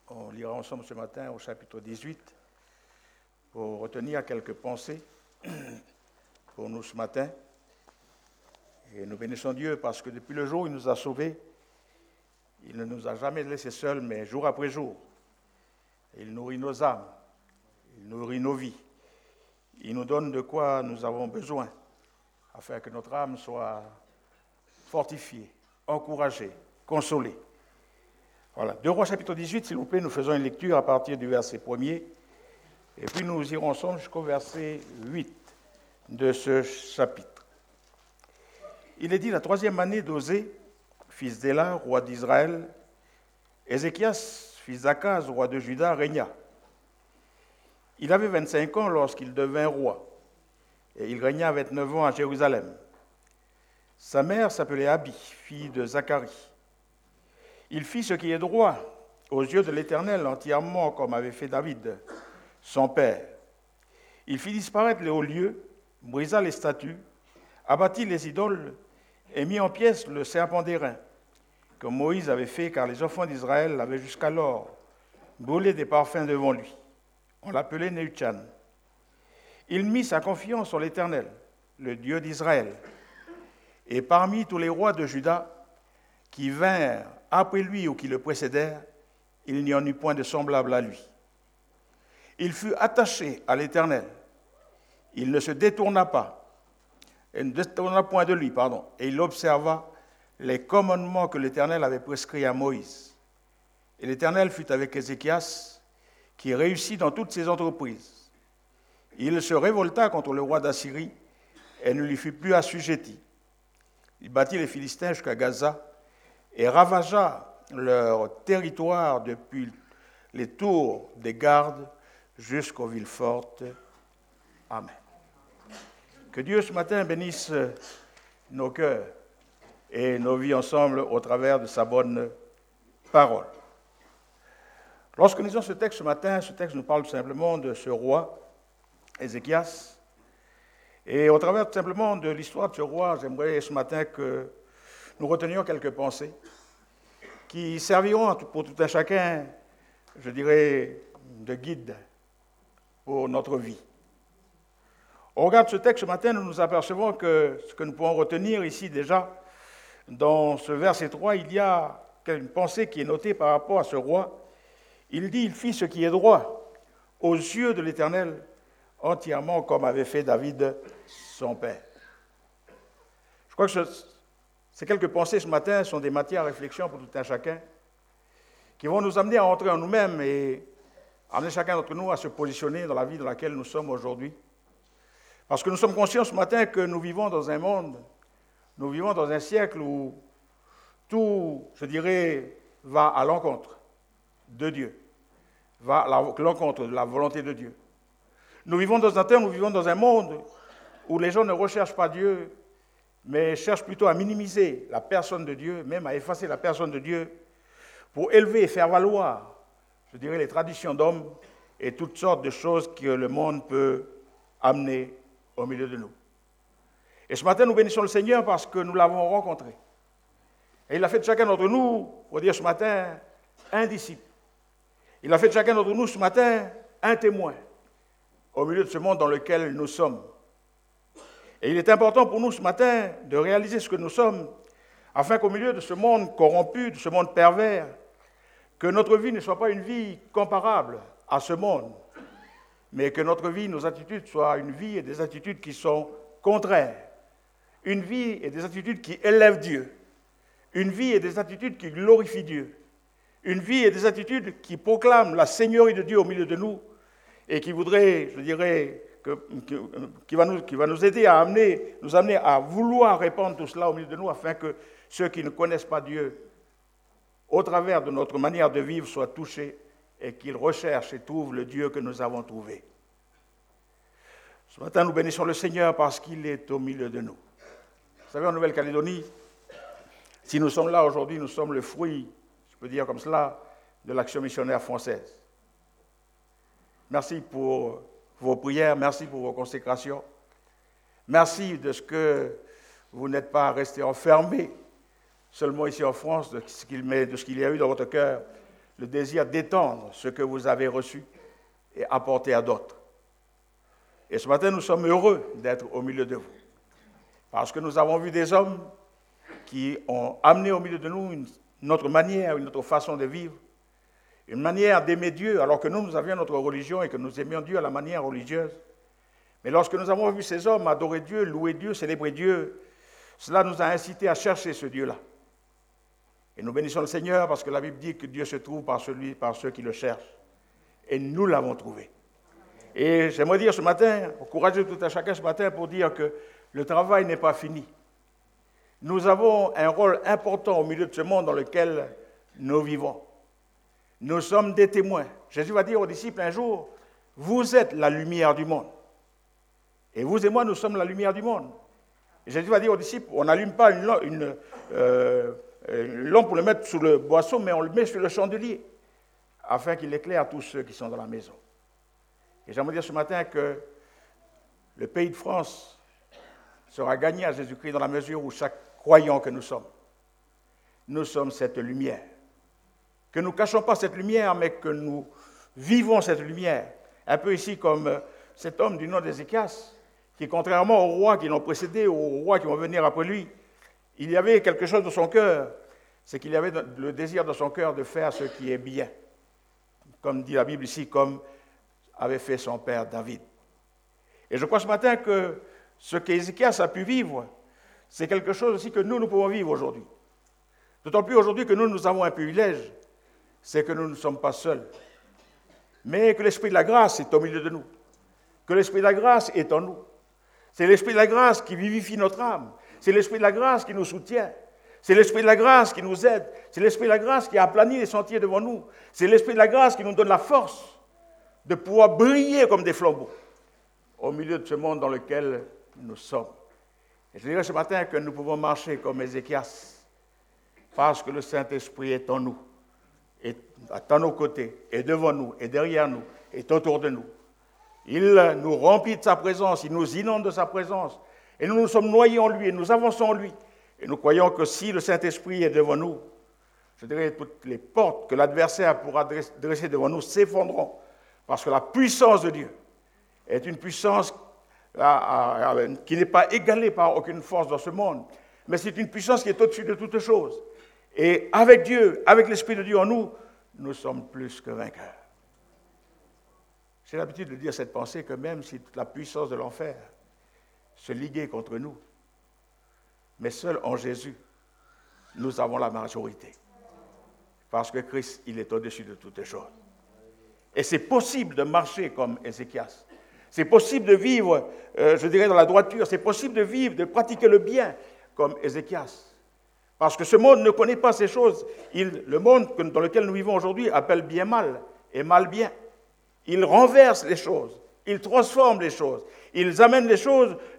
On lira ensemble ce matin au chapitre 18 pour retenir quelques pensées pour nous ce matin. Et nous bénissons Dieu parce que depuis le jour où il nous a sauvés, il ne nous a jamais laissés seuls, mais jour après jour. Il nourrit nos âmes, il nourrit nos vies. Il nous donne de quoi nous avons besoin afin que notre âme soit fortifiée, encouragée, consolée. Voilà. 2 Rois chapitre 18, s'il vous plaît, nous faisons une lecture à partir du verset 1er, et puis nous irons ensemble jusqu'au verset 8 de ce chapitre. Il est dit, la 3e année d'Osée, fils d'Éla, roi d'Israël, Ézéchias, fils d'Akaz, roi de Juda, régna. Il avait 25 ans lorsqu'il devint roi, et il régna 29 ans à Jérusalem. Sa mère s'appelait Abi, fille de Zacharie. Il fit ce qui est droit aux yeux de l'Éternel entièrement, comme avait fait David, son père. Il fit disparaître les hauts lieux, brisa les statues, abattit les idoles et mit en pièces le serpent d'airain, que Moïse avait fait, car les enfants d'Israël avaient jusqu'alors brûlé des parfums devant lui. On l'appelait Nehushtan. Il mit sa confiance en l'Éternel, le Dieu d'Israël. Et parmi tous les rois de Juda qui vinrent après lui ou qui le précédèrent, il n'y en eut point de semblable à lui. Il fut attaché à l'Éternel. Il ne se détourna pas. Il ne détourna point de lui, et il observa les commandements que l'Éternel avait prescrits à Moïse. Et l'Éternel fut avec Ézéchias, qui réussit dans toutes ses entreprises. Il se révolta contre le roi d'Assyrie et ne lui fut plus assujetti. Il battit les Philistins jusqu'à Gaza et ravagea leur territoire depuis les tours des gardes jusqu'aux villes fortes. Amen. Que Dieu ce matin bénisse nos cœurs et nos vies ensemble au travers de sa bonne parole. Lorsque nous lisons ce texte ce matin, ce texte nous parle tout simplement de ce roi, Ézéchias. Et au travers tout simplement de l'histoire de ce roi, j'aimerais ce matin que nous retenions quelques pensées qui serviront pour tout un chacun, je dirais, de guide pour notre vie. Au regard de ce texte ce matin, nous nous apercevons que ce que nous pouvons retenir ici déjà, dans ce verset 3, il y a une pensée qui est notée par rapport à ce roi. Il dit, il fit ce qui est droit aux yeux de l'Éternel, entièrement comme avait fait David, son père. Je crois que ces quelques pensées ce matin sont des matières à réflexion pour tout un chacun, qui vont nous amener à entrer en nous-mêmes et amener chacun d'entre nous à se positionner dans la vie dans laquelle nous sommes aujourd'hui. Parce que nous sommes conscients ce matin que nous vivons dans un monde, nous vivons dans un siècle où tout, je dirais, va à l'encontre de Dieu, va à l'encontre de la volonté de Dieu. Nous vivons dans un temps, nous vivons dans un monde où les gens ne recherchent pas Dieu, mais cherchent plutôt à minimiser la personne de Dieu, même à effacer la personne de Dieu, pour élever et faire valoir, je dirais, les traditions d'hommes et toutes sortes de choses que le monde peut amener au milieu de nous. Et ce matin, nous bénissons le Seigneur parce que nous l'avons rencontré. Et il a fait de chacun d'entre nous, pour dire ce matin, un disciple. Il a fait de chacun d'entre nous ce matin un témoin au milieu de ce monde dans lequel nous sommes. Et il est important pour nous ce matin de réaliser ce que nous sommes, afin qu'au milieu de ce monde corrompu, de ce monde pervers, que notre vie ne soit pas une vie comparable à ce monde, mais que notre vie, nos attitudes soient une vie et des attitudes qui sont contraires, une vie et des attitudes qui élèvent Dieu, une vie et des attitudes qui glorifient Dieu, une vie et des attitudes qui proclament la Seigneurie de Dieu au milieu de nous et qui voudrait, je dirais, qui va nous aider à nous amener à vouloir répandre tout cela au milieu de nous afin que ceux qui ne connaissent pas Dieu, au travers de notre manière de vivre, soient touchés et qu'ils recherchent et trouvent le Dieu que nous avons trouvé. Ce matin, nous bénissons le Seigneur parce qu'il est au milieu de nous. Vous savez, en Nouvelle-Calédonie, si nous sommes là aujourd'hui, nous sommes le fruit, je peux dire comme cela, de l'action missionnaire française. Merci pour vos prières, merci pour vos consécrations. Merci de ce que vous n'êtes pas restés enfermés seulement ici en France, de ce qu'il y a eu dans votre cœur, le désir d'étendre ce que vous avez reçu et apporter à d'autres. Et ce matin, nous sommes heureux d'être au milieu de vous. Parce que nous avons vu des hommes qui ont amené au milieu de nous une autre manière, une autre façon de vivre, une manière d'aimer Dieu, alors que nous avions notre religion et que nous aimions Dieu à la manière religieuse. Mais lorsque nous avons vu ces hommes adorer Dieu, louer Dieu, célébrer Dieu, cela nous a incités à chercher ce Dieu-là. Et nous bénissons le Seigneur parce que la Bible dit que Dieu se trouve par ceux qui le cherchent. Et nous l'avons trouvé. Et j'aimerais dire ce matin, encourager tout à chacun ce matin pour dire que le travail n'est pas fini. Nous avons un rôle important au milieu de ce monde dans lequel nous vivons. Nous sommes des témoins. Jésus va dire aux disciples un jour, vous êtes la lumière du monde. Et vous et moi, nous sommes la lumière du monde. Et Jésus va dire aux disciples, on n'allume pas une lampe pour le mettre sous le boisseau, mais on le met sur le chandelier, afin qu'il éclaire tous ceux qui sont dans la maison. Et j'aimerais dire ce matin que le pays de France sera gagné à Jésus-Christ dans la mesure où chaque croyant que nous sommes cette lumière. Que nous ne cachons pas cette lumière, mais que nous vivons cette lumière. Un peu ici comme cet homme du nom d'Ézéchias, qui contrairement aux rois qui l'ont précédé, aux rois qui vont venir après lui, il y avait quelque chose dans son cœur, c'est qu'il y avait le désir dans son cœur de faire ce qui est bien. Comme dit la Bible ici, comme avait fait son père David. Et je crois ce matin que ce qu'Ézéchias a pu vivre, c'est quelque chose aussi que nous pouvons vivre aujourd'hui. D'autant plus aujourd'hui que nous avons un privilège, c'est que nous ne sommes pas seuls, mais que l'Esprit de la grâce est au milieu de nous, que l'Esprit de la grâce est en nous. C'est l'Esprit de la grâce qui vivifie notre âme, c'est l'Esprit de la grâce qui nous soutient, c'est l'Esprit de la grâce qui nous aide, c'est l'Esprit de la grâce qui a aplani les sentiers devant nous, c'est l'Esprit de la grâce qui nous donne la force de pouvoir briller comme des flambeaux au milieu de ce monde dans lequel nous sommes. Et je dirais ce matin que nous pouvons marcher comme Ézéchias, parce que le Saint-Esprit est en nous, est à nos côtés, est devant nous, est derrière nous, est autour de nous. Il nous remplit de sa présence, il nous inonde de sa présence, et nous nous sommes noyés en lui, et nous avançons en lui. Et nous croyons que si le Saint-Esprit est devant nous, je dirais toutes les portes que l'adversaire pourra dresser devant nous s'effondreront, parce que la puissance de Dieu est une puissance qui n'est pas égalée par aucune force dans ce monde, mais c'est une puissance qui est au-dessus de toutes choses. Et avec Dieu, avec l'Esprit de Dieu en nous, nous sommes plus que vainqueurs. J'ai l'habitude de dire cette pensée que même si toute la puissance de l'enfer se liguait contre nous, mais seul en Jésus, nous avons la majorité. Parce que Christ, il est au-dessus de toutes choses. Et c'est possible de marcher comme Ézéchias. C'est possible de vivre, je dirais, dans la droiture. C'est possible de vivre, de pratiquer le bien comme Ézéchias. Parce que ce monde ne connaît pas ces choses. Le monde dans lequel nous vivons aujourd'hui appelle bien mal et mal bien. Il renverse les choses. Il transforme les choses. Ils amènent les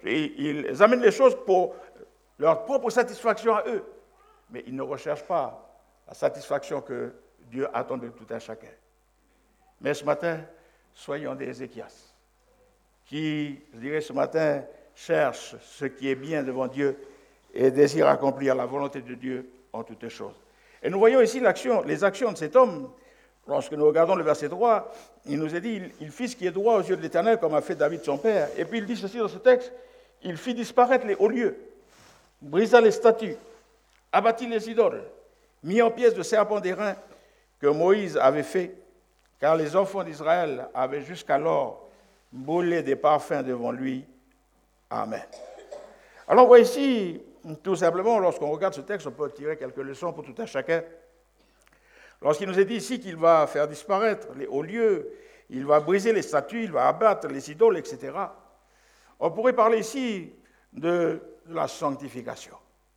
choses pour leur propre satisfaction à eux. Mais ils ne recherchent pas la satisfaction que Dieu attend de tout un chacun. Mais ce matin, soyons des Ézéchias qui, je dirais ce matin, cherchent ce qui est bien devant Dieu et désirent accomplir la volonté de Dieu en toutes choses. Et nous voyons ici les actions de cet homme. Lorsque nous regardons le verset 3, il nous est dit, il fit ce qui est droit aux yeux de l'Éternel, comme a fait David son père. Et puis il dit ceci dans ce texte, il fit disparaître les hauts lieux, brisa les statues, abattit les idoles, mit en pièces de serpents d'airain que Moïse avait fait, car les enfants d'Israël avaient jusqu'alors brûlé des parfums devant lui. Amen. Alors on voit ici, tout simplement, lorsqu'on regarde ce texte, on peut tirer quelques leçons pour tout un chacun. Lorsqu'il nous est dit ici qu'il va faire disparaître les hauts lieux, il va briser les statues, il va abattre les idoles, etc., on pourrait parler ici de la sanctification.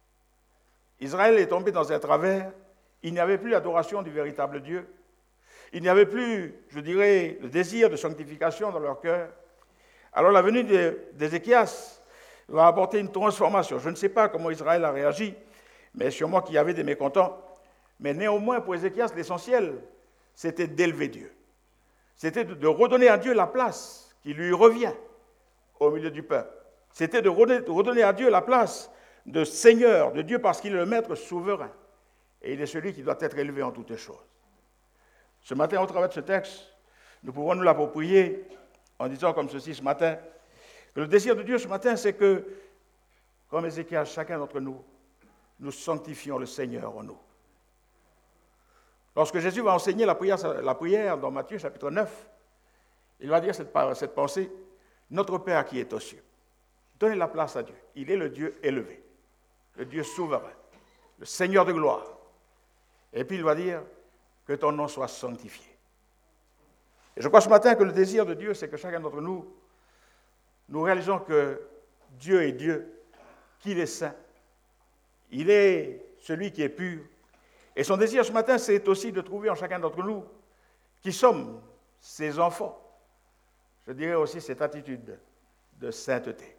Israël est tombé dans un travers, il n'y avait plus l'adoration du véritable Dieu, il n'y avait plus, je dirais, le désir de sanctification dans leur cœur. Alors la venue d'Ézéchias va apporter une transformation. Je ne sais pas comment Israël a réagi, mais sûrement qu'il y avait des mécontents. Mais néanmoins, pour Ézéchias, l'essentiel, c'était d'élever Dieu. C'était de redonner à Dieu la place qui lui revient au milieu du peuple. C'était de redonner à Dieu la place de Seigneur, de Dieu, parce qu'il est le maître souverain. Et il est celui qui doit être élevé en toutes choses. Ce matin, au travers de ce texte, nous pouvons nous l'approprier en disant comme ceci ce matin, que le désir de Dieu ce matin, c'est que, comme Ézéchias, chacun d'entre nous, nous sanctifions le Seigneur en nous. Lorsque Jésus va enseigner la prière dans Matthieu chapitre 9, il va dire cette pensée, notre Père qui est aux cieux. Donnez la place à Dieu. Il est le Dieu élevé, le Dieu souverain, le Seigneur de gloire. Et puis il va dire que ton nom soit sanctifié. Et je crois ce matin que le désir de Dieu, c'est que chacun d'entre nous, nous réalisons que Dieu est Dieu, qu'il est saint. Il est celui qui est pur. Et son désir ce matin, c'est aussi de trouver en chacun d'entre nous, qui sommes ses enfants, je dirais aussi cette attitude de sainteté.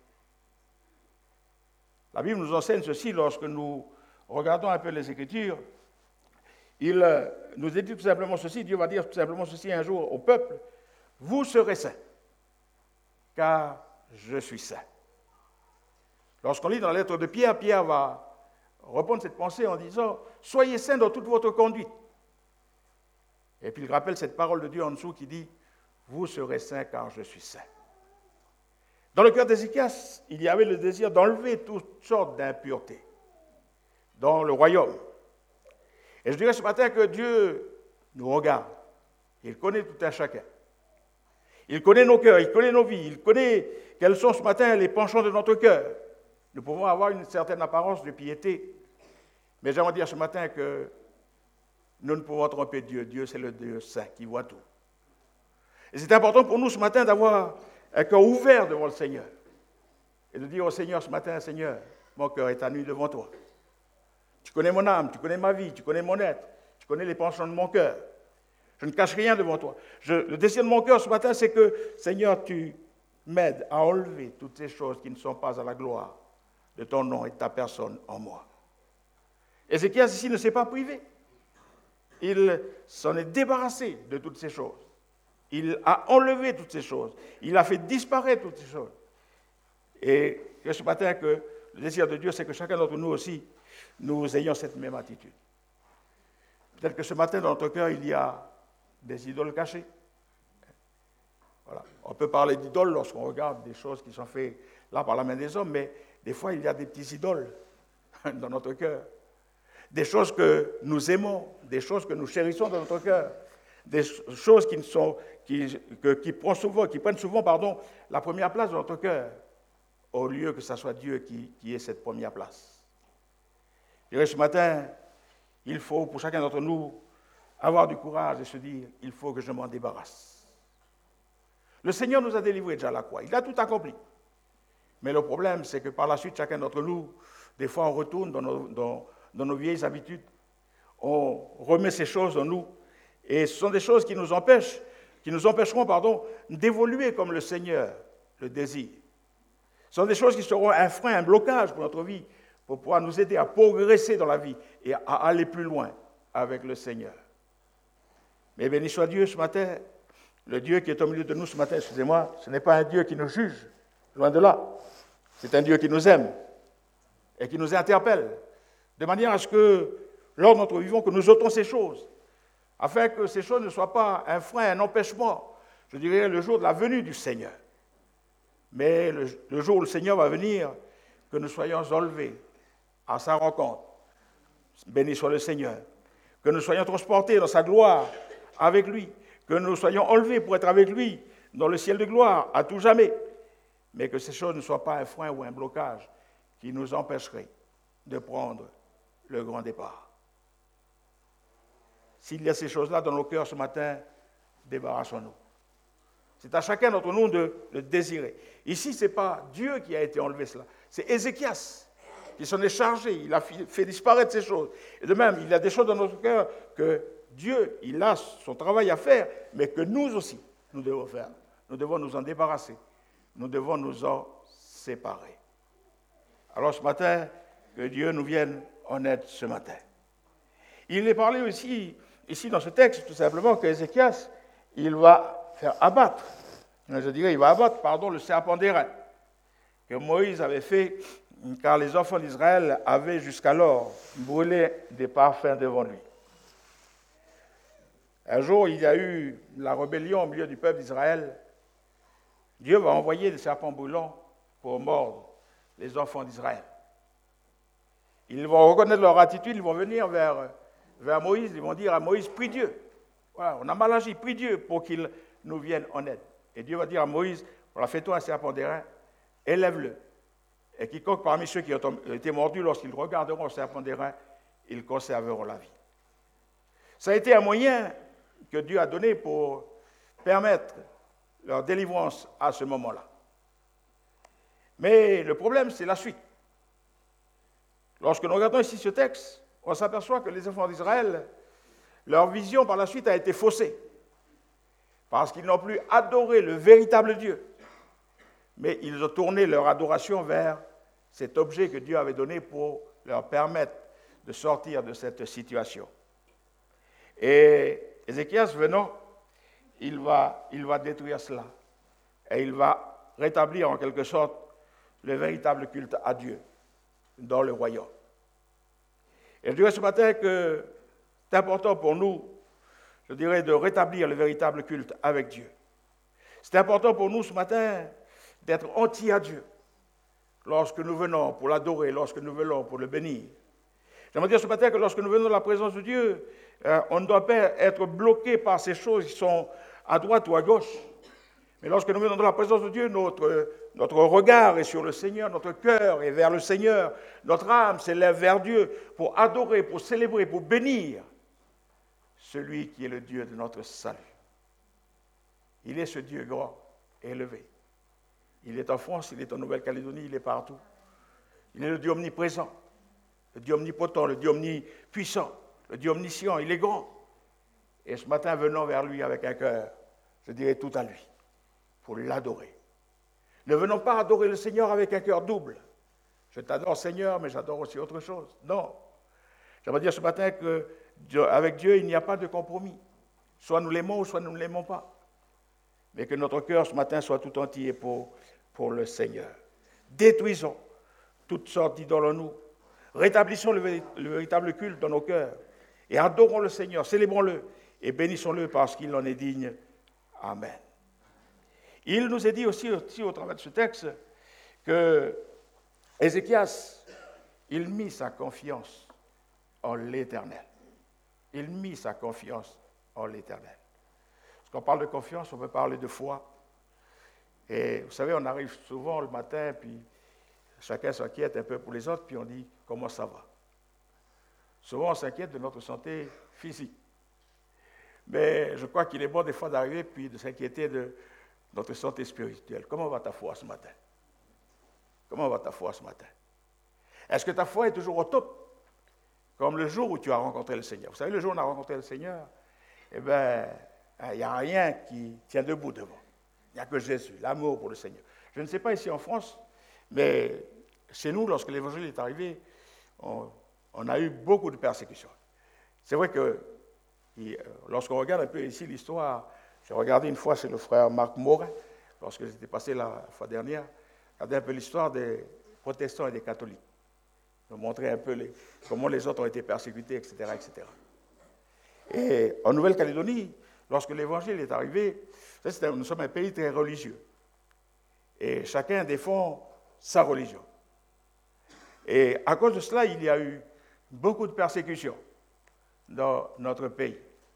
La Bible nous enseigne ceci lorsque nous regardons un peu les Écritures. Il nous dit tout simplement ceci, Dieu va dire tout simplement ceci un jour au peuple, vous serez saints, car je suis saint. Lorsqu'on lit dans la lettre de Pierre, Pierre va reprendre cette pensée en disant, soyez saints dans toute votre conduite. Et puis il rappelle cette parole de Dieu en dessous qui dit, vous serez saints car je suis saint. Dans le cœur d'Ézéchias, il y avait le désir d'enlever toutes sortes d'impuretés dans le royaume. Et je dirais ce matin que Dieu nous regarde. Il connaît tout un chacun. Il connaît nos cœurs, il connaît nos vies, il connaît quels sont ce matin les penchants de notre cœur. Nous pouvons avoir une certaine apparence de piété, mais j'aimerais dire ce matin que nous ne pouvons tromper Dieu. Dieu, c'est le Dieu saint qui voit tout. Et c'est important pour nous ce matin d'avoir un cœur ouvert devant le Seigneur et de dire au Seigneur ce matin, Seigneur, mon cœur est à nu devant toi. Tu connais mon âme, tu connais ma vie, tu connais mon être, tu connais les penchants de mon cœur. Je ne cache rien devant toi. Le désir de mon cœur ce matin, c'est que, Seigneur, tu m'aides à enlever toutes ces choses qui ne sont pas à la gloire de ton nom et de ta personne en moi. Ézéchias ici ne s'est pas privé. Il s'en est débarrassé de toutes ces choses. Il a enlevé toutes ces choses. Il a fait disparaître toutes ces choses. Et ce matin, que le désir de Dieu, c'est que chacun d'entre nous aussi, nous ayons cette même attitude. Peut-être que ce matin, dans notre cœur, il y a des idoles cachées. Voilà. On peut parler d'idoles lorsqu'on regarde des choses qui sont faites là par la main des hommes, mais des fois, il y a des petits idoles dans notre cœur. Des choses que nous aimons, des choses que nous chérissons dans notre cœur, des choses qui prennent souvent la première place dans notre cœur, au lieu que ce soit Dieu qui ait cette première place. Je dirais ce matin, il faut pour chacun d'entre nous avoir du courage et se dire, il faut que je m'en débarrasse. Le Seigneur nous a délivrés déjà à la croix, il a tout accompli. Mais le problème, c'est que par la suite, chacun d'entre nous, des fois on retourne dans nos vieilles habitudes, on remet ces choses en nous, et ce sont des choses qui nous empêcheront d'évoluer comme le Seigneur le désire. Ce sont des choses qui seront un frein, un blocage pour notre vie, pour pouvoir nous aider à progresser dans la vie et à aller plus loin avec le Seigneur. Mais béni soit Dieu ce matin, le Dieu qui est au milieu de nous ce matin, excusez-moi, ce n'est pas un Dieu qui nous juge, loin de là. C'est un Dieu qui nous aime et qui nous interpelle, de manière à ce que, lors de notre vivant, que nous ôtons ces choses, afin que ces choses ne soient pas un frein, un empêchement, je dirais, le jour de la venue du Seigneur. Mais le jour où le Seigneur va venir, que nous soyons enlevés à sa rencontre. Béni soit le Seigneur. Que nous soyons transportés dans sa gloire avec lui. Que nous soyons enlevés pour être avec lui dans le ciel de gloire à tout jamais. Mais que ces choses ne soient pas un frein ou un blocage qui nous empêcherait de prendre le grand départ. S'il y a ces choses-là dans nos cœurs ce matin, débarrassons-nous. C'est à chacun d'entre nous de le désirer. Ici, ce n'est pas Dieu qui a été enlevé cela, c'est Ézéchias qui s'en est chargé, il a fait disparaître ces choses. Et de même, il y a des choses dans notre cœur que Dieu, il a son travail à faire, mais que nous aussi, nous devons faire. Nous devons nous en débarrasser. Nous devons nous en séparer. Alors ce matin, que Dieu nous vienne en aide ce matin. Il est parlé aussi, ici dans ce texte, tout simplement, qu'Ézéchias, il va faire abattre, il va abattre, le serpent d'airain que Moïse avait fait, car les enfants d'Israël avaient jusqu'alors brûlé des parfums devant lui. Un jour, il y a eu la rébellion au milieu du peuple d'Israël. Dieu va envoyer des serpents brûlants pour mordre les enfants d'Israël. Ils vont reconnaître leur attitude, ils vont venir vers Moïse, ils vont dire à Moïse, prie Dieu. Voilà, on a mal agi, prie Dieu pour qu'il nous vienne en aide. Et Dieu va dire à Moïse, voilà, fais-toi un serpent d'airain, élève-le. Et quiconque parmi ceux qui ont été mordus, lorsqu'ils regarderont le serpent d'airain, ils conserveront la vie. Ça a été un moyen que Dieu a donné pour permettre leur délivrance à ce moment-là. Mais le problème, c'est la suite. Lorsque nous regardons ici ce texte, on s'aperçoit que les enfants d'Israël, leur vision par la suite a été faussée, parce qu'ils n'ont plus adoré le véritable Dieu, mais ils ont tourné leur adoration vers cet objet que Dieu avait donné pour leur permettre de sortir de cette situation. Et Ézéchias venant, il va détruire cela, et il va rétablir en quelque sorte le véritable culte à Dieu dans le royaume. Et je dirais ce matin que c'est important pour nous, je dirais, de rétablir le véritable culte avec Dieu. C'est important pour nous ce matin d'être entiers à Dieu lorsque nous venons pour l'adorer, lorsque nous venons pour le bénir. J'aimerais dire ce matin que lorsque nous venons dans la présence de Dieu, on ne doit pas être bloqué par ces choses qui sont à droite ou à gauche. Mais lorsque nous venons dans la présence de Dieu, notre regard est sur le Seigneur, notre cœur est vers le Seigneur, notre âme s'élève vers Dieu pour adorer, pour célébrer, pour bénir celui qui est le Dieu de notre salut. Il est ce Dieu grand et élevé. Il est en France, il est en Nouvelle-Calédonie, il est partout. Il est le Dieu omniprésent, le Dieu omnipotent, le Dieu omnipuissant, le Dieu omniscient, il est grand. Et ce matin, venons vers lui avec un cœur, je dirais tout à lui, pour l'adorer. Ne venons pas adorer le Seigneur avec un cœur double. Je t'adore Seigneur, mais j'adore aussi autre chose. Non. J'aimerais dire ce matin qu'avec Dieu, il n'y a pas de compromis. Soit nous l'aimons, ou soit nous ne l'aimons pas. Mais que notre cœur ce matin soit tout entier pour le Seigneur. Détruisons toutes sortes d'idoles en nous. Rétablissons le véritable culte dans nos cœurs. Et adorons le Seigneur, célébrons-le et bénissons-le parce qu'il en est digne. Amen. Il nous est dit aussi au travers de ce texte que Ézéchias, il mit sa confiance en l'Éternel. Il mit sa confiance en l'Éternel. Quand on parle de confiance, on peut parler de foi. Et vous savez, on arrive souvent le matin, puis chacun s'inquiète un peu pour les autres, puis on dit « comment ça va ?» Souvent, on s'inquiète de notre santé physique. Mais je crois qu'il est bon des fois d'arriver, puis de s'inquiéter de notre santé spirituelle. Comment va ta foi ce matin? Comment va ta foi ce matin? Est-ce que ta foi est toujours au top? Comme le jour où tu as rencontré le Seigneur. Vous savez, le jour où on a rencontré le Seigneur, eh bien, il n'y a rien qui tient debout devant. Il n'y a que Jésus, l'amour pour le Seigneur. Je ne sais pas ici en France, mais chez nous, lorsque l'Évangile est arrivé, on a eu beaucoup de persécutions. C'est vrai que lorsqu'on regarde un peu ici l'histoire, j'ai regardé une fois chez le frère Marc Morin, lorsque j'étais passé la fois dernière, regardé un peu l'histoire des protestants et des catholiques. Je montrer un peu comment les autres ont été persécutés, etc., etc. Et en Nouvelle-Calédonie, lorsque l'Évangile est arrivé, nous sommes un pays très religieux. Et chacun défend sa religion. Et à cause de cela, il y a eu beaucoup de persécutions dans notre pays.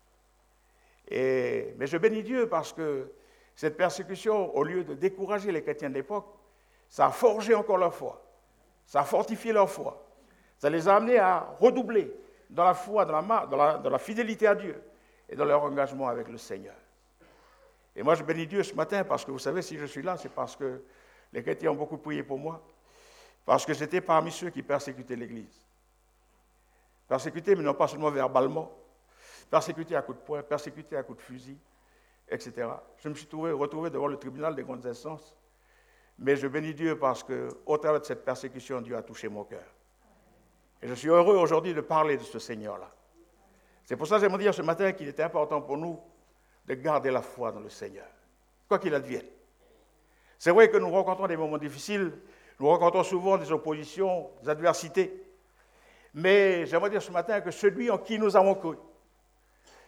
Mais je bénis Dieu parce que cette persécution, au lieu de décourager les chrétiens de l'époque, ça a forgé encore leur foi. Ça a fortifié leur foi. Ça les a amenés à redoubler dans la foi, dans la fidélité à Dieu et dans leur engagement avec le Seigneur. Et moi, je bénis Dieu ce matin parce que, vous savez, si je suis là, c'est parce que les chrétiens ont beaucoup prié pour moi, parce que j'étais parmi ceux qui persécutaient l'Église. Persécutés, mais non pas seulement verbalement, persécutés à coups de poing, persécutés à coups de fusil, etc. Je me suis retrouvé devant le tribunal des grandes instances, mais je bénis Dieu parce qu'au travers de cette persécution, Dieu a touché mon cœur. Et je suis heureux aujourd'hui de parler de ce Seigneur-là. C'est pour ça que j'aimerais dire ce matin qu'il était important pour nous de garder la foi dans le Seigneur, quoi qu'il advienne. C'est vrai que nous rencontrons des moments difficiles, nous rencontrons souvent des oppositions, des adversités, mais j'aimerais dire ce matin que celui en qui nous avons cru,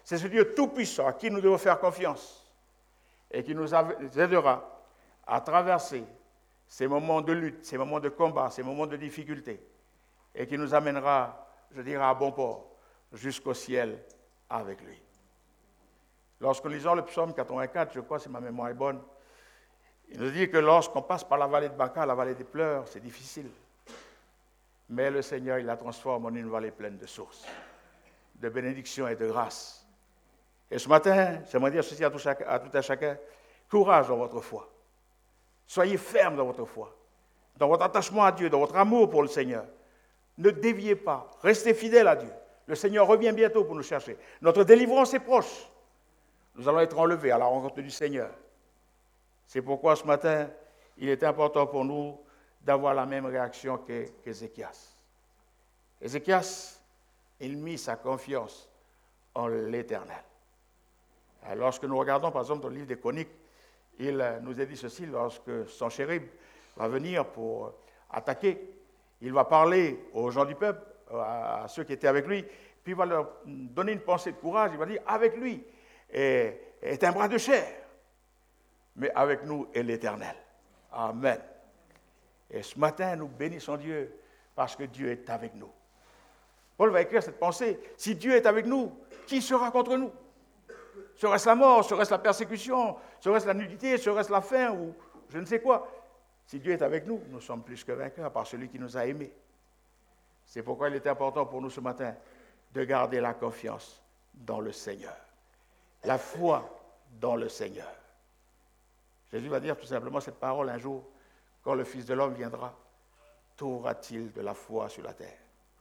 C'est ce Dieu tout-puissant à qui nous devons faire confiance et qui nous aidera à traverser ces moments de lutte, ces moments de combat, ces moments de difficulté et qui nous amènera, je dirais, à bon port jusqu'au ciel avec lui. Lorsque nous lisons le psaume 84, je crois, si ma mémoire est bonne, il nous dit que lorsqu'on passe par la vallée de Baca, la vallée des pleurs, c'est difficile. Mais le Seigneur, il la transforme en une vallée pleine de sources, de bénédictions et de grâce. Et ce matin, j'aimerais dire ceci à tout un chacun, courage dans votre foi. Soyez ferme dans votre foi, dans votre attachement à Dieu, dans votre amour pour le Seigneur. Ne déviez pas, restez fidèles à Dieu. Le Seigneur revient bientôt pour nous chercher. Notre délivrance est proche. Nous allons être enlevés à la rencontre du Seigneur. C'est pourquoi ce matin, il est important pour nous d'avoir la même réaction qu'Ézéchias. Ézéchias, il mit sa confiance en l'Éternel. Lorsque nous regardons, par exemple, dans le livre des Chroniques, il nous a dit ceci, lorsque Sanchérib va venir pour attaquer, il va parler aux gens du peuple, à ceux qui étaient avec lui, puis il va leur donner une pensée de courage, il va dire, avec lui est un bras de chair, mais avec nous est l'Éternel. Amen. Et ce matin, nous bénissons Dieu parce que Dieu est avec nous. Paul va écrire cette pensée, si Dieu est avec nous, qui sera contre nous? Serait-ce la mort, serait-ce la persécution, serait-ce la nudité, serait-ce la faim ou je ne sais quoi? Si Dieu est avec nous, nous sommes plus que vainqueurs par celui qui nous a aimés. C'est pourquoi il est important pour nous ce matin de garder la confiance dans le Seigneur. La foi dans le Seigneur. Jésus va dire tout simplement cette parole un jour, quand le Fils de l'homme viendra, trouvera-t-il de la foi sur la terre?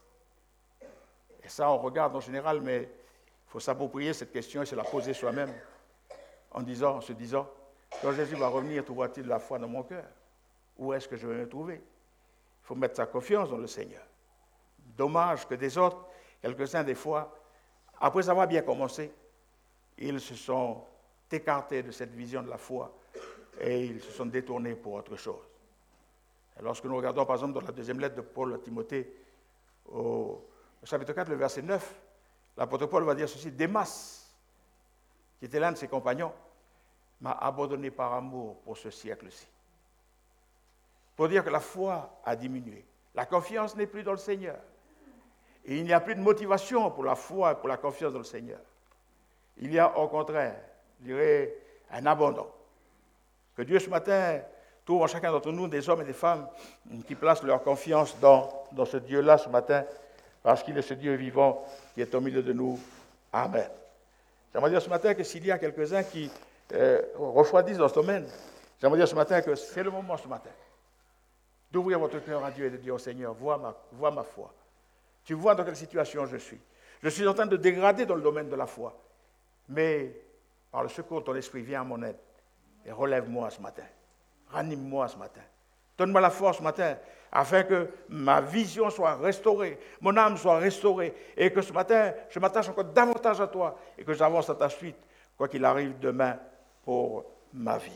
Et ça, on regarde en général, mais il faut s'approprier cette question et se la poser soi-même en se disant, quand Jésus va revenir, trouvera-t-il de la foi dans mon cœur? Où est-ce que je vais me trouver? Il faut mettre sa confiance dans le Seigneur. Dommage que des autres, quelques-uns des fois, après avoir bien commencé, ils se sont écartés de cette vision de la foi et ils se sont détournés pour autre chose. Et lorsque nous regardons par exemple dans la deuxième lettre de Paul à Timothée, au chapitre 4, le verset 9, l'apôtre Paul va dire ceci, Démas, qui était l'un de ses compagnons, m'a abandonné par amour pour ce siècle-ci. Pour dire que la foi a diminué. La confiance n'est plus dans le Seigneur. Et il n'y a plus de motivation pour la foi et pour la confiance dans le Seigneur. Il y a au contraire, je dirais, un abandon. Que Dieu ce matin trouve en chacun d'entre nous des hommes et des femmes qui placent leur confiance dans ce Dieu-là ce matin, parce qu'il est ce Dieu vivant qui est au milieu de nous. Amen. J'aimerais dire ce matin que s'il y a quelques-uns qui refroidissent dans ce domaine, j'aimerais dire ce matin que c'est le moment ce matin d'ouvrir votre cœur à Dieu et de dire au Seigneur, vois ma foi. Tu vois dans quelle situation je suis. Je suis en train de dégrader dans le domaine de la foi. Mais par le secours de ton esprit, viens à mon aide et relève-moi ce matin. Ranime-moi ce matin. Donne-moi la force ce matin afin que ma vision soit restaurée, mon âme soit restaurée et que ce matin, je m'attache encore davantage à toi et que j'avance à ta suite, quoi qu'il arrive demain pour ma vie.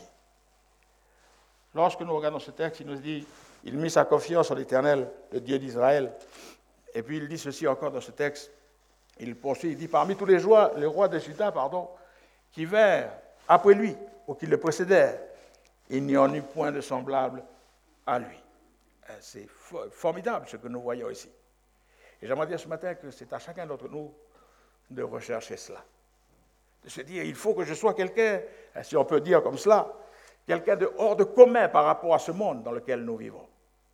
Lorsque nous regardons ce texte, il nous dit, il mit sa confiance en l'Éternel, le Dieu d'Israël. Et puis il dit ceci encore dans ce texte, il poursuit, il dit, parmi tous les rois de Juda, qui vinrent après lui, ou qui le précédèrent, il n'y en eut point de semblable à lui. C'est formidable ce que nous voyons ici. Et j'aimerais dire ce matin que c'est à chacun d'entre nous de rechercher cela. De se dire, il faut que je sois quelqu'un, si on peut dire comme cela, quelqu'un de hors de commun par rapport à ce monde dans lequel nous vivons.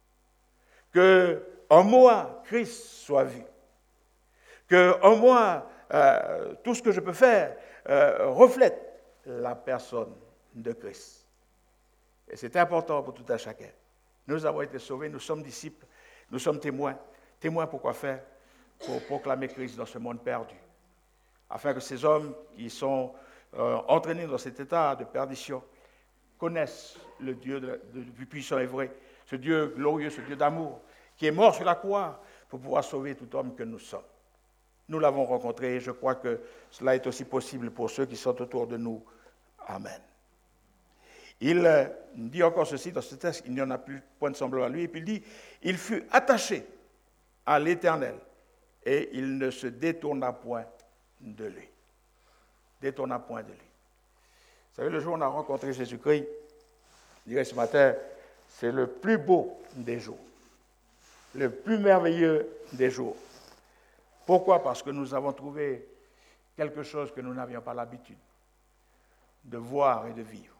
qu'en moi, Christ soit vu. Qu'en moi, tout ce que je peux faire reflète la personne de Christ. Et c'est important pour tout un chacun. Nous avons été sauvés, nous sommes disciples, nous sommes témoins. Témoins pour quoi faire? Pour proclamer Christ dans ce monde perdu. Afin que ces hommes qui sont entraînés dans cet état de perdition connaissent le Dieu du puissant et vrai, ce Dieu glorieux, ce Dieu d'amour, qui est mort sur la croix pour pouvoir sauver tout homme que nous sommes. Nous l'avons rencontré et je crois que cela est aussi possible pour ceux qui sont autour de nous. Amen. Il dit encore ceci dans ce texte, il n'y en a plus point de semblable à lui, et puis il dit, il fut attaché à l'Éternel et il ne se détourna point de lui. détourna point de lui. Vous savez, le jour où on a rencontré Jésus-Christ, je dirais ce matin, c'est le plus beau des jours, le plus merveilleux des jours. Pourquoi? Parce que nous avons trouvé quelque chose que nous n'avions pas l'habitude de voir et de vivre.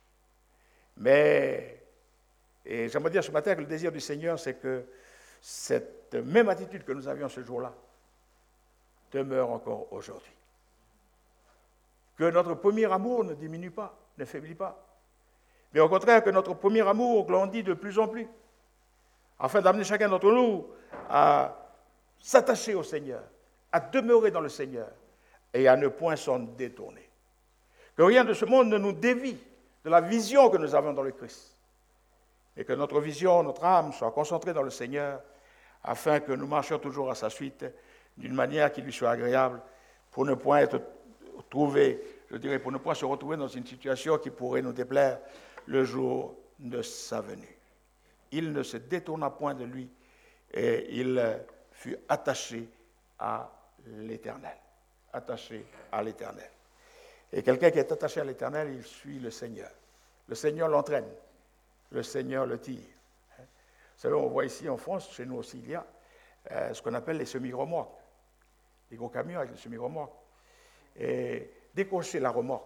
Mais, et j'aimerais dire ce matin que le désir du Seigneur, c'est que cette même attitude que nous avions ce jour-là demeure encore aujourd'hui. Que notre premier amour ne diminue pas, ne faiblit pas, mais au contraire que notre premier amour grandit de plus en plus, afin d'amener chacun d'entre nous à s'attacher au Seigneur, à demeurer dans le Seigneur et à ne point s'en détourner. Que rien de ce monde ne nous dévie de la vision que nous avons dans le Christ, et que notre vision, notre âme soit concentrée dans le Seigneur, afin que nous marchions toujours à sa suite d'une manière qui lui soit agréable, pour ne point être trouvés, je dirais, pour ne point se retrouver dans une situation qui pourrait nous déplaire le jour de sa venue. Il ne se détourna point de lui et il fut attaché à l'Éternel. Attaché à l'Éternel. Et quelqu'un qui est attaché à l'Éternel, il suit le Seigneur. Le Seigneur l'entraîne. Le Seigneur le tire. Vous savez, on voit ici en France, chez nous aussi, il y a ce qu'on appelle les semi-remorques. Les gros camions avec les semi-remorques. Et décocher la remorque.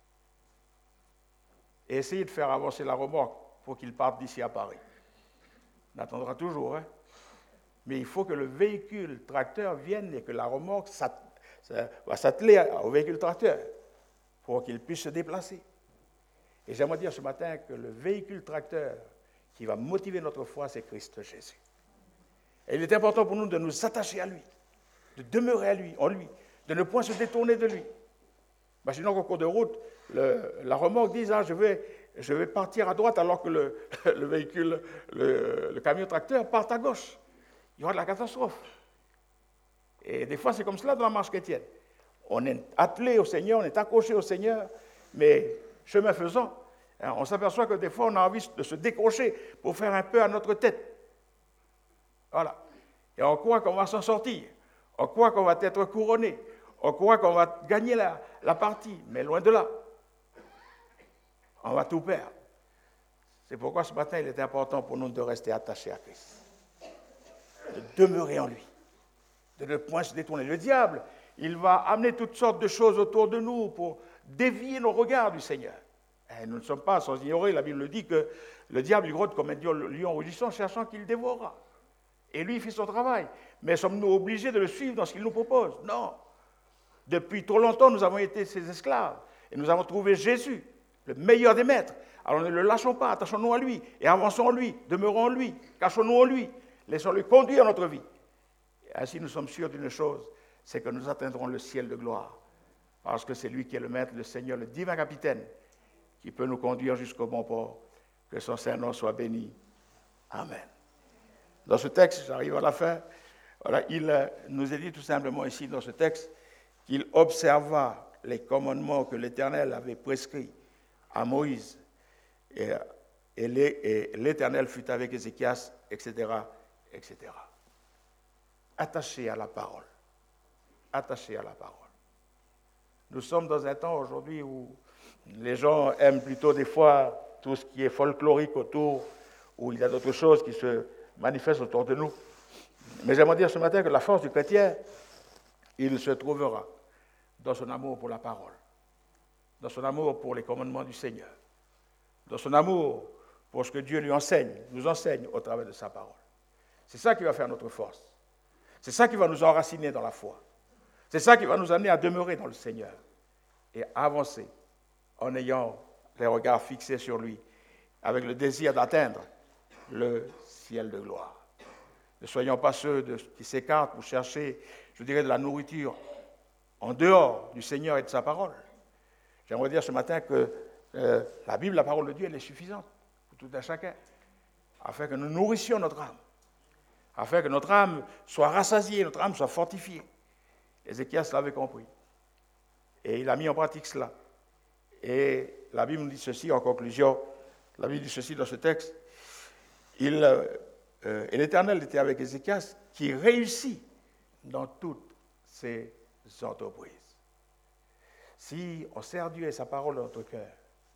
Et essayer de faire avancer la remorque pour qu'il parte d'ici à Paris. On attendra toujours, hein? Mais il faut que le véhicule tracteur vienne et que la remorque va s'atteler au véhicule tracteur pour qu'il puisse se déplacer. Et j'aimerais dire ce matin que le véhicule tracteur qui va motiver notre foi, c'est Christ Jésus. Et il est important pour nous de nous attacher à lui, de demeurer à lui, en lui, de ne point se détourner de lui. Imaginons qu'au cours de route, la remorque dise je vais partir à droite alors que le véhicule, le camion tracteur part à gauche. Il y aura de la catastrophe. Et des fois, c'est comme cela dans la marche chrétienne. On est attelé au Seigneur, on est accroché au Seigneur, mais chemin faisant, on s'aperçoit que des fois, on a envie de se décrocher pour faire un peu à notre tête. Voilà. Et on croit qu'on va s'en sortir. On croit qu'on va être couronné. On croit qu'on va gagner la partie, mais loin de là. On va tout perdre. C'est pourquoi ce matin, il est important pour nous de rester attachés à Christ. De demeurer en lui. De ne point se détourner. Le diable, il va amener toutes sortes de choses autour de nous pour dévier nos regards du Seigneur. Et nous ne sommes pas sans ignorer, la Bible dit que le diable, il rôde comme un lion rugissant, cherchant qu'il dévorera. Et lui, il fait son travail. Mais sommes-nous obligés de le suivre dans ce qu'il nous propose? Non. Depuis trop longtemps, nous avons été ses esclaves. Et nous avons trouvé Jésus, le meilleur des maîtres. Alors ne le lâchons pas, attachons-nous à lui. Et avançons en lui, demeurons en lui, cachons-nous en lui. Laissons-le conduire notre vie. Et ainsi, nous sommes sûrs d'une chose, c'est que nous atteindrons le ciel de gloire. Parce que c'est lui qui est le maître, le Seigneur, le divin capitaine, qui peut nous conduire jusqu'au bon port. Que son Saint-Nom soit béni. Amen. Dans ce texte, j'arrive à la fin, voilà, il nous est dit tout simplement ici dans ce texte qu'il observa les commandements que l'Éternel avait prescrits à Moïse. Et l'Éternel fut avec Ézéchias, etc., etc. Attaché à la parole. Attaché à la parole. Nous sommes dans un temps aujourd'hui où les gens aiment plutôt des fois tout ce qui est folklorique autour, où il y a d'autres choses qui se manifestent autour de nous. Mais j'aimerais dire ce matin que la force du chrétien, il se trouvera dans son amour pour la parole, dans son amour pour les commandements du Seigneur, dans son amour pour ce que Dieu nous enseigne au travers de sa parole. C'est ça qui va faire notre force. C'est ça qui va nous enraciner dans la foi. C'est ça qui va nous amener à demeurer dans le Seigneur et à avancer en ayant les regards fixés sur lui, avec le désir d'atteindre le ciel de gloire. Ne soyons pas ceux qui s'écartent pour chercher, je dirais, de la nourriture en dehors du Seigneur et de sa parole. J'aimerais dire ce matin que la Bible, la parole de Dieu, elle est suffisante pour tout un chacun, afin que nous nourrissions notre âme, afin que notre âme soit rassasiée, notre âme soit fortifiée. Ézéchias l'avait compris. Et il a mis en pratique cela. Et la Bible nous dit ceci en conclusion, la Bible dit ceci dans ce texte, et l'Éternel était avec Ézéchias qui réussit dans toutes ses entreprises. Si on sert Dieu et sa parole dans notre cœur,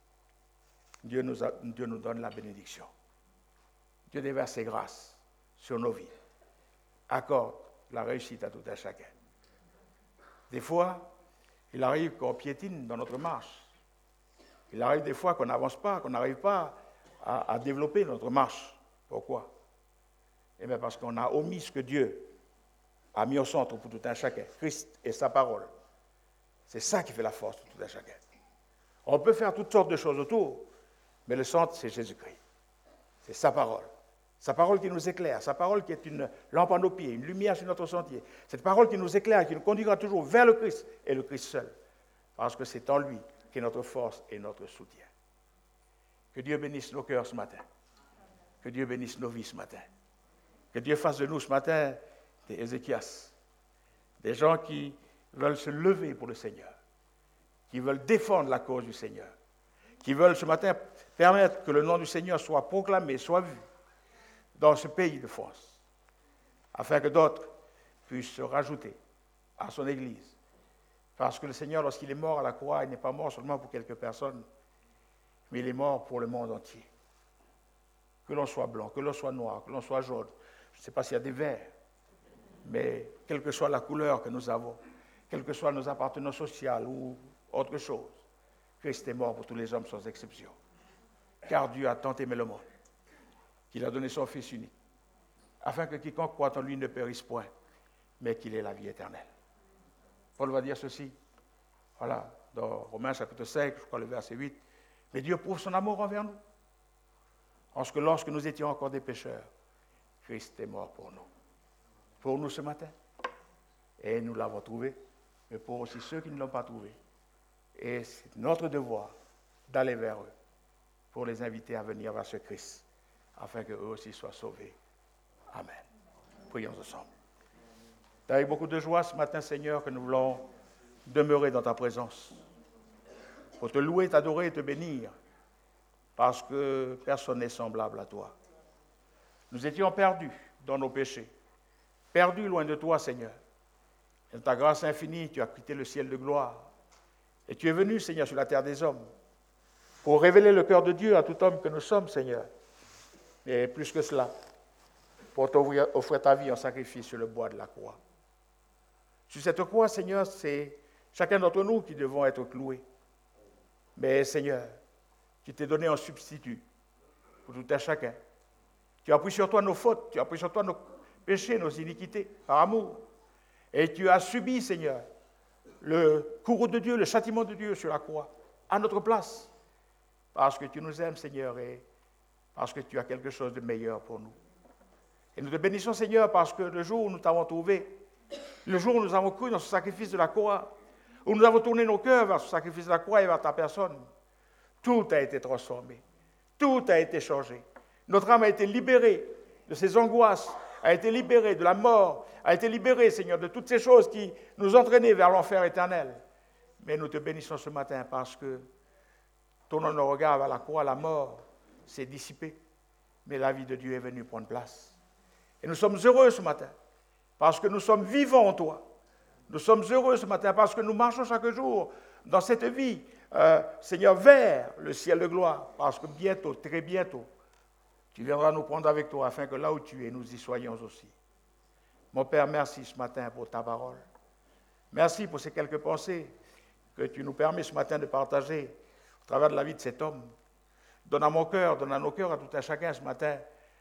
Dieu nous donne la bénédiction. Dieu déverse ses grâces sur nos vies. Accorde la réussite à tout un chacun. Des fois, il arrive qu'on piétine dans notre marche. Il arrive des fois qu'on n'avance pas, qu'on n'arrive pas à développer notre marche. Pourquoi? Eh bien parce qu'on a omis ce que Dieu a mis au centre pour tout un chacun, Christ et sa parole. C'est ça qui fait la force de tout un chacun. On peut faire toutes sortes de choses autour, mais le centre, c'est Jésus-Christ. C'est sa parole. Sa parole qui nous éclaire, sa parole qui est une lampe à nos pieds, une lumière sur notre sentier. Cette parole qui nous éclaire, qui nous conduira toujours vers le Christ et le Christ seul. Parce que c'est en lui qu'est notre force et notre soutien. Que Dieu bénisse nos cœurs ce matin. Que Dieu bénisse nos vies ce matin. Que Dieu fasse de nous ce matin des Ézéchias, des gens qui veulent se lever pour le Seigneur, qui veulent défendre la cause du Seigneur, qui veulent ce matin permettre que le nom du Seigneur soit proclamé, soit vu dans ce pays de France, afin que d'autres puissent se rajouter à son Église. Parce que le Seigneur, lorsqu'il est mort à la croix, il n'est pas mort seulement pour quelques personnes, mais il est mort pour le monde entier. Que l'on soit blanc, que l'on soit noir, que l'on soit jaune, je ne sais pas s'il y a des verts, mais quelle que soit la couleur que nous avons, quelles que soient nos appartenances sociales ou autre chose, Christ est mort pour tous les hommes sans exception. Car Dieu a tant aimé le monde qu'il a donné son Fils unique, afin que quiconque croit en lui ne périsse point, mais qu'il ait la vie éternelle. Paul va dire ceci, voilà, dans Romains chapitre 5, je crois le verset 8, « Mais Dieu prouve son amour envers nous, parce que lorsque nous étions encore des pécheurs, Christ est mort pour nous ce matin. Et nous l'avons trouvé, mais pour aussi ceux qui ne l'ont pas trouvé. Et c'est notre devoir d'aller vers eux, pour les inviter à venir vers ce Christ, afin qu'eux aussi soient sauvés. Amen. Prions ensemble. C'est avec beaucoup de joie ce matin, Seigneur, que nous voulons demeurer dans ta présence, pour te louer, t'adorer et te bénir, parce que personne n'est semblable à toi. Nous étions perdus dans nos péchés, perdus loin de toi, Seigneur. Et de ta grâce infinie, tu as quitté le ciel de gloire. Et tu es venu, Seigneur, sur la terre des hommes, pour révéler le cœur de Dieu à tout homme que nous sommes, Seigneur. Et plus que cela, pour t'offrir ta vie en sacrifice sur le bois de la croix. Sur cette croix, Seigneur, c'est chacun d'entre nous qui devons être cloués. Mais, Seigneur, tu t'es donné un substitut pour tout un chacun. Tu as pris sur toi nos fautes, tu as pris sur toi nos péchés, nos iniquités, par amour. Et tu as subi, Seigneur, le courroux de Dieu, le châtiment de Dieu sur la croix, à notre place. Parce que tu nous aimes, Seigneur, et parce que tu as quelque chose de meilleur pour nous. Et nous te bénissons, Seigneur, parce que le jour où nous t'avons trouvé, le jour où nous avons cru dans ce sacrifice de la croix, où nous avons tourné nos cœurs vers ce sacrifice de la croix et vers ta personne, tout a été transformé, tout a été changé. Notre âme a été libérée de ses angoisses, a été libérée de la mort, a été libérée, Seigneur, de toutes ces choses qui nous entraînaient vers l'enfer éternel. Mais nous te bénissons ce matin parce que, tournant nos regards vers la croix, la mort s'est dissipée, mais la vie de Dieu est venue prendre place. Et nous sommes heureux ce matin parce que nous sommes vivants en toi. Nous sommes heureux ce matin parce que nous marchons chaque jour dans cette vie, Seigneur, vers le ciel de gloire, parce que bientôt, très bientôt, tu viendras nous prendre avec toi afin que là où tu es, nous y soyons aussi. Mon Père, merci ce matin pour ta parole. Merci pour ces quelques pensées que tu nous permets ce matin de partager au travers de la vie de cet homme. Donne à mon cœur, donne à nos cœurs, à tout un chacun ce matin,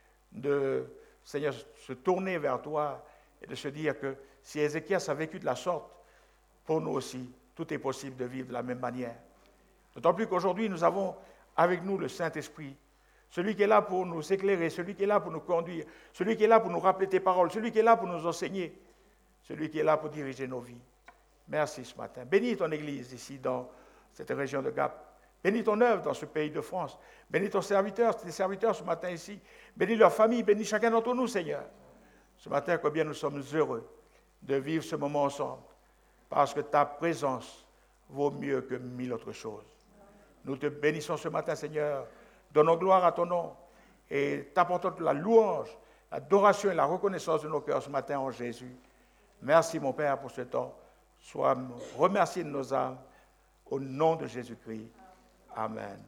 de, Seigneur, se tourner vers toi et de se dire que si Ézéchias a vécu de la sorte, pour nous aussi, tout est possible de vivre de la même manière. D'autant plus qu'aujourd'hui, nous avons avec nous le Saint-Esprit, celui qui est là pour nous éclairer, celui qui est là pour nous conduire, celui qui est là pour nous rappeler tes paroles, celui qui est là pour nous enseigner, celui qui est là pour diriger nos vies. Merci ce matin. Bénis ton Église ici dans cette région de Gap. Bénis ton œuvre dans ce pays de France. Bénis tes serviteurs ce matin ici. Bénis leur famille, bénis chacun d'entre nous, Seigneur. Ce matin, combien nous sommes heureux de vivre ce moment ensemble, parce que ta présence vaut mieux que 1000 autres choses. Nous te bénissons ce matin, Seigneur. Donnons gloire à ton nom et t'apportons la louange, l'adoration et la reconnaissance de nos cœurs ce matin en Jésus. Merci, mon Père, pour ce temps. Sois remercié de nos âmes. Au nom de Jésus-Christ. Amen.